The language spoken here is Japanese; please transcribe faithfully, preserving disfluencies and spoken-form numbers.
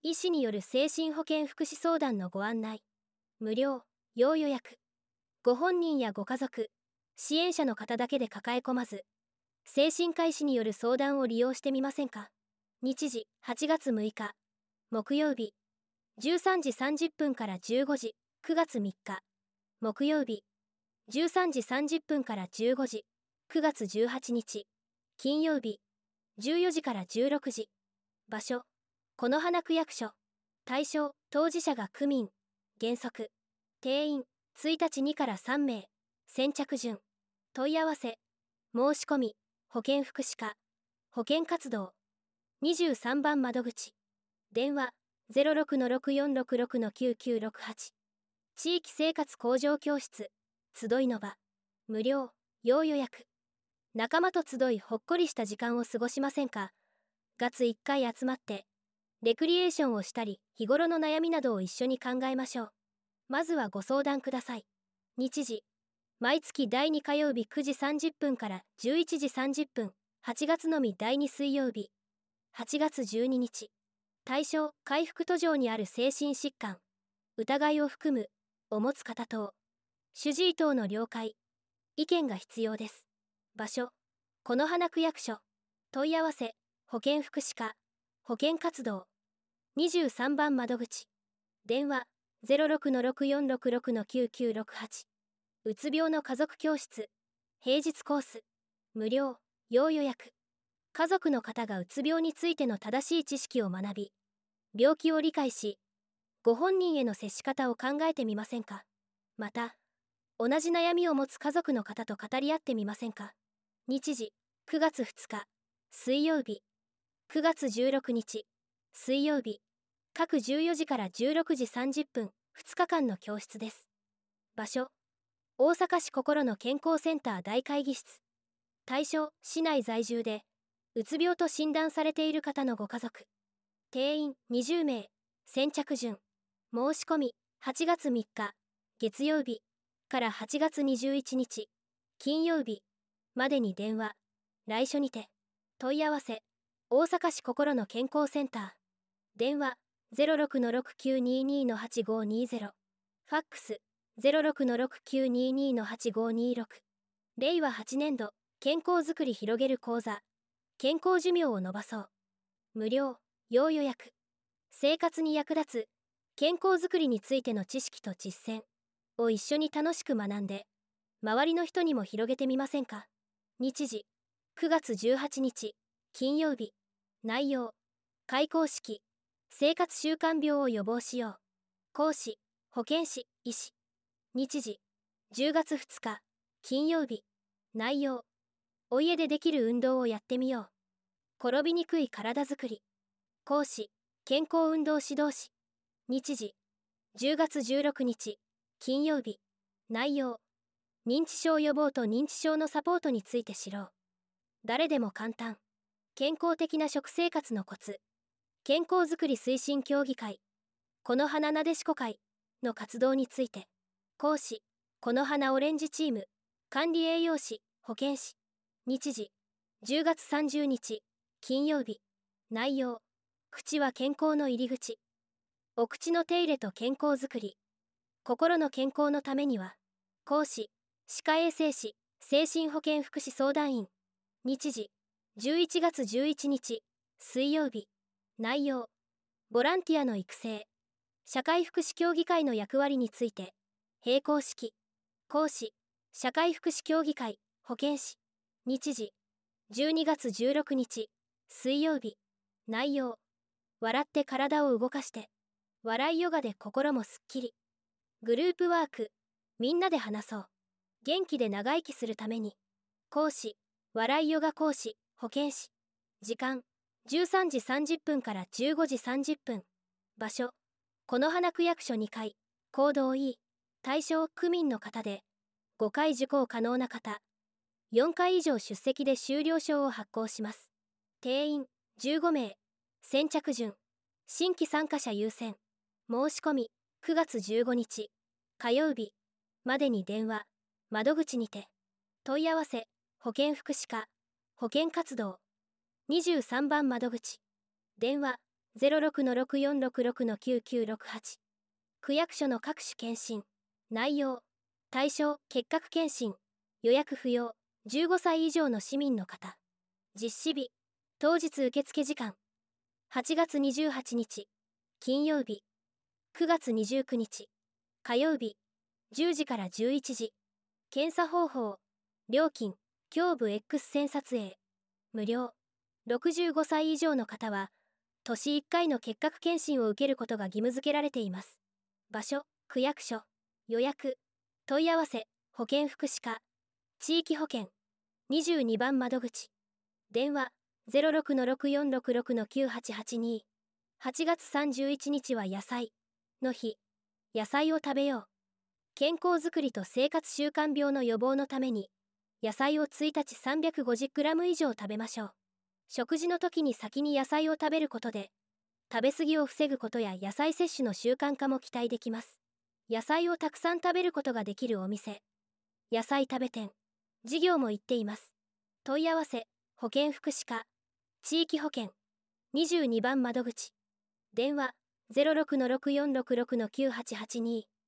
医師による精神保健福祉相談のご案内。無料、要予約。ご本人やご家族、支援者の方だけで抱え込まず、精神科医師による相談を利用してみませんか。日時はちがつむいか、木曜日、じゅうさんじさんじゅっぷんからじゅうごじ、くがつみっか、木曜日、じゅうさんじさんじゅっぷんからじゅうごじ、くがつじゅうはちにち、金曜日、じゅうよじからじゅうろくじ。場所、此花区役所。対象、当事者が区民。原則、定員、ついたちにからさんめい。先着順。問い合わせ、申し込み、保健福祉課、保健活動。にじゅうさんばん窓口。電話、ゼロろくのろくよんろくろくのきゅうきゅうろくはち。地域生活向上教室、集いの場。無料、要予約。仲間と集いほっこりした時間を過ごしませんか。月いっかい集まって、レクリエーションをしたり、日頃の悩みなどを一緒に考えましょう。まずはご相談ください。日時、毎月だいに火曜日くじさんじゅっぷんからじゅういちじさんじゅっぷん、はちがつのみだいに水曜日、はちがつじゅうににち。対象、回復途上にある精神疾患、疑いを含む、を持つ方等、主治医等の了解、意見が必要です。場所、此花区役所。問い合わせ、保健福祉課、保健活動。にじゅうさんばん窓口。電話、ゼロろくのろくよんろくろくのきゅうきゅうろくはち。うつ病の家族教室。平日コース。無料、要予約。家族の方がうつ病についての正しい知識を学び、病気を理解し、ご本人への接し方を考えてみませんか。また、同じ悩みを持つ家族の方と語り合ってみませんか。日時、くがつふつか、水曜日、くがつじゅうろくにち、水曜日、各じゅうよじからじゅうろくじさんじゅっぷん、ふつかかんの教室です。場所、大阪市心の健康センター大会議室。対象、市内在住で、うつ病と診断されている方のご家族。定員にじゅうめい、先着順。申し込み、はちがつみっか、月曜日、からはちがつにじゅういちにち、金曜日、までに電話、来所にて。問い合わせ、大阪市心の健康センター。電話、ゼロろくのろくきゅうににのはちごにゼロ。ファックス、ゼロろくのろくきゅうににのはちごにろく。れいわはちねんど、健康づくり広げる講座。健康寿命を延ばそう。無料、要予約。生活に役立つ、健康づくりについての知識と実践を一緒に楽しく学んで、周りの人にも広げてみませんか。日時、くがつじゅうはちにち、金曜日。内容、開講式、生活習慣病を予防しよう。講師、保健師、医師。日時、じゅうがつふつか、金曜日。内容、お家でできる運動をやってみよう。転びにくい体づくり。講師、健康運動指導士。日時、じゅうがつじゅうろくにち、金曜日。内容、認知症予防と認知症のサポートについて知ろう。誰でも簡単。健康的な食生活のコツ。健康づくり推進協議会、この花なでしこ会の活動について。講師、この花オレンジチーム、管理栄養士、保健師。日時、じゅうがつさんじゅうにち、金曜日。内容、口は健康の入り口。お口の手入れと健康づくり。心の健康のためには。講師、歯科衛生士、精神保健福祉相談員。日時、じゅういちがつじゅういちにち、水曜日。内容、ボランティアの育成。社会福祉協議会の役割について。並行式。講師、社会福祉協議会、保健師。日時、じゅうにがつじゅうろくにち、水曜日。内容、笑って体を動かして。笑いヨガで心もすっきり。グループワーク、みんなで話そう。元気で長生きするために。講師、笑いヨガ講師、保健師。時間、じゅうさんじさんじゅっぷんからじゅうごじさんじゅっぷん。場所、此花区役所にかい、行動 E。対象、区民の方で、ごかい受講可能な方。よんかい以上出席で修了証を発行します。定員、じゅうごめい。先着順。新規参加者優先。申し込み、くがつじゅうごにち、火曜日。までに電話、窓口にて。問い合わせ、保健福祉課、保健活動。にじゅうさんばん窓口。電話、 ゼロろくのろくよんろくろくのきゅうきゅうろくはち。区役所の各種検診。内容。対象、結核検診。予約不要。じゅうごさい以上の市民の方。実施日。当日受付時間。はちがつにじゅうはちにち。金曜日。くがつにじゅうくにち。火曜日。じゅうじからじゅういちじ。検査方法。料金。胸部 X 線撮影。無料。ろくじゅうごさい以上の方は、年いっかいの結核検診を受けることが義務付けられています。場所、区役所。予約。問い合わせ、保健福祉課。地域保健。にじゅうにばん窓口。電話、ゼロろくのろくよんろくろくのきゅうはちはちに。はちがつさんじゅういちにちは野菜の日。野菜を食べよう。健康づくりと生活習慣病の予防のために、野菜をいちにち さんびゃくごじゅうグラム 以上食べましょう。食事の時に先に野菜を食べることで、食べ過ぎを防ぐことや野菜摂取の習慣化も期待できます。野菜をたくさん食べることができるお店。野菜食べ店。事業も行っています。問い合わせ、保健福祉課。地域保健。にじゅうにばん窓口。電話、ゼロろくのろくよんろくろくのきゅうはちはちに。